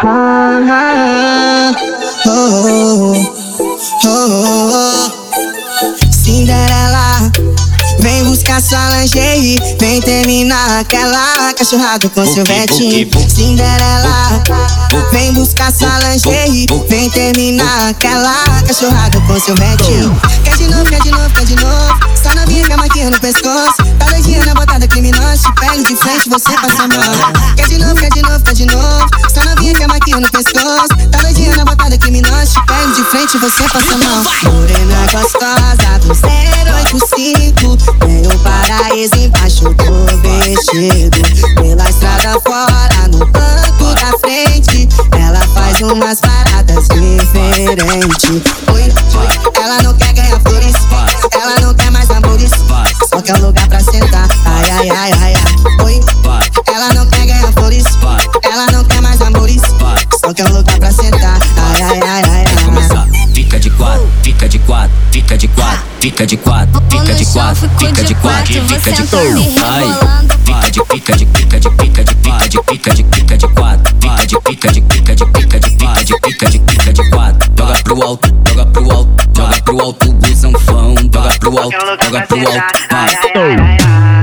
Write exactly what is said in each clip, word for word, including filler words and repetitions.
Ah, oh, oh, oh. Cinderela, vem buscar sua lingerie, vem terminar aquela cachorrada com seu vetinho. Cinderela, vem buscar sua lingerie, vem terminar aquela cachorrada com seu vetinho. Quer de novo, quer de novo, quer de novo. Só novinha com a maquinha no pescoço, tá doidinha na botada criminosa. Te pego de frente, você passa mal. Quer de novo, quer de novo, quer de novo. Só novinha com a maquinha no pescoço, tá doidinha na botada criminosa. Te pego de frente, você passa mal. Morena gostosa do zero oito cinco, tem um paraíso embaixo do vestido. Pela estrada fora, no banco da frente, ela faz umas paradas diferentes. Oi, oi, ela não quer ganhar flores, ela não quer mais amores, só quer um lugar pra sentar. Ai, ai, ai, ai, ai. Oi, ela não quer ganhar flores, ela não quer mais amores, só quer um lugar pra sentar. Ai, ai, ai, ai, ai. Fica de quatro, fica de quatro, fica de quatro, fica de quatro, fica de quatro, fica de quatro, fica de quatro. Ai, fica de fica de fica de fica de fica de fica de fica de quatro, fica de fica de fica de fica de fica de fica de fica de quatro. Joga pro alto, joga pro alto, joga pro alto, busanfão, joga pro alto, joga pro alto. Vai.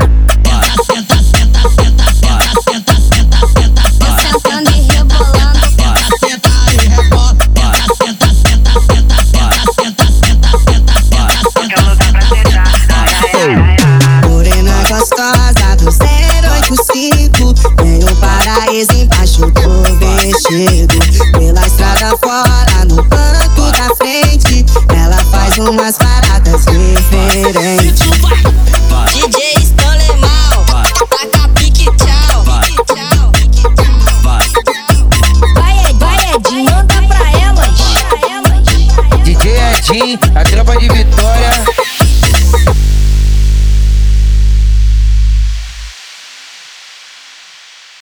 Gostosa do zero oito cinco, tem um paraíso embaixo do vestido. Pela estrada fora, no banco da frente, ela faz umas paradas diferentes. D J Stolemal, taca pique tchau. Vai Ed, vai Ed, manda pra elas. D J Edinho, a tropa de Vitória.